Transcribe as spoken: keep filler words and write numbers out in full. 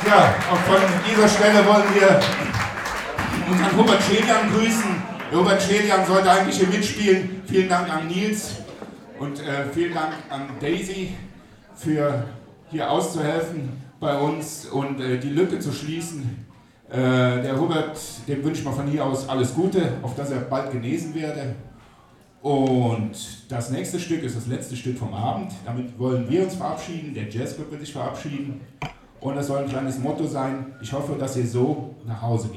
Ja, auch von dieser Stelle wollen wir unseren Hubert Schelian grüßen. Der Hubert Schelian sollte eigentlich hier mitspielen. Vielen Dank an Nils und äh, vielen Dank an Daisy für hier auszuhelfen bei uns und äh, die Lücke zu schließen. Äh, der Hubert, dem wünsche ich mal von hier aus alles Gute, auf dass er bald genesen werde. Und das nächste Stück ist das letzte Stück vom Abend. Damit wollen wir uns verabschieden, der Jazzclub wird sich verabschieden. Und das soll ein kleines Motto sein. Ich hoffe, dass ihr so nach Hause geht.